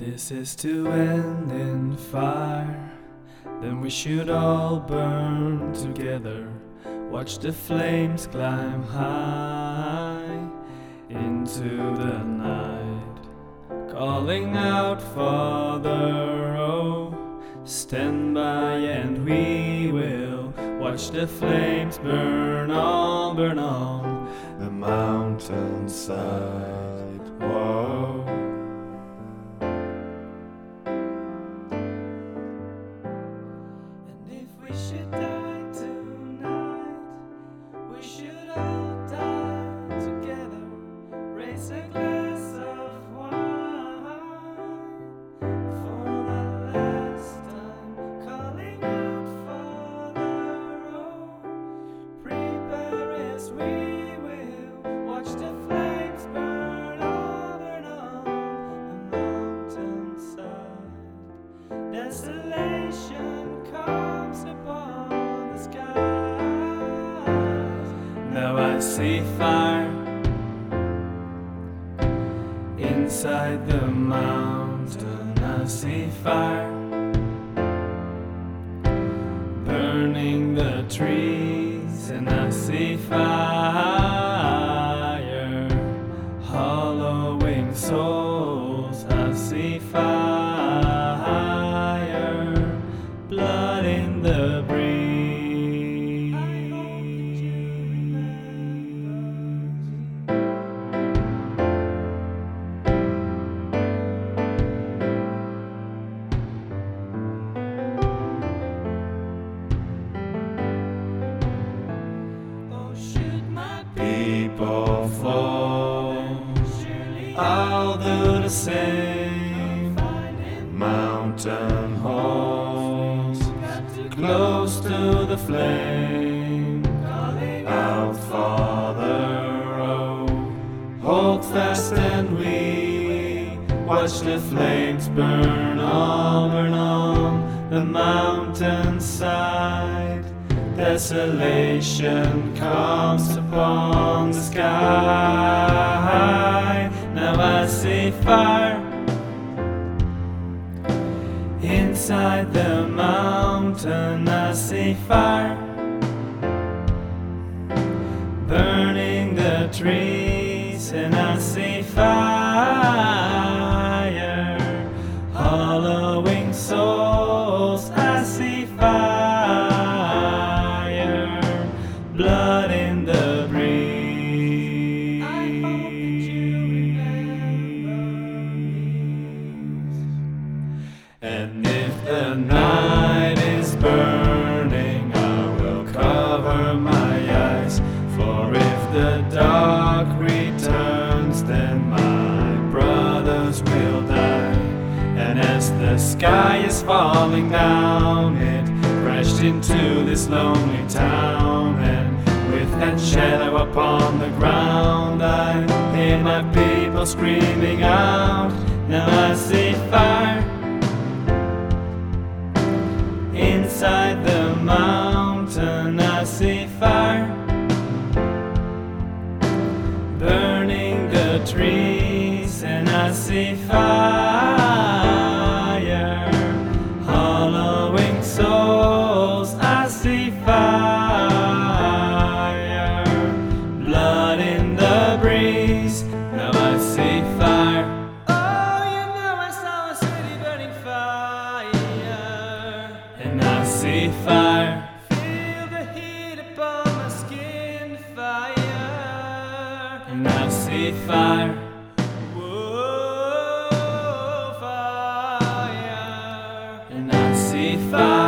this is to end in fire, then we should all burn together. Watch the flames climb high into the night, calling out, Father, oh, stand by and we will watch the flames burn on the mountainside. Whoa. And if we should die tonight, we should all die together. Raise a glass of wine for the last time, calling out, Father, oh, prepare as we will watch the flames burn over on the mountainside. Desolation comes upon the skies. Now I see fire inside the mountain. I see fire burning the trees, and I see fire hollowing souls. I see fire, blood in the breeze. People fall, I'll do the same. Mountain halls, close to the flame, out, Father, oh, hold fast and we watch the flames burn on the mountainside. Desolation comes upon the sky. Now I see fire inside the mountain. I see fire burning the trees, and I see fire hollowing souls. I see fire, blood in the breeze. And if the night is burning, I will cover my eyes. For if the dark returns, then my brothers will die. And as the sky is falling down, it crashed into this lonely town, and with that shadow upon the ground, I hear my people screaming out. Now I see fire inside the mountain. I see fire burning the trees, and I see fire hollowing souls. I see fire, blood in the breeze. Now I see fire. Oh, you know I saw a city burning fire, and I see fire. Feel the heat upon my skin, fire, and I see fire. Whoa, fire, and I see fire.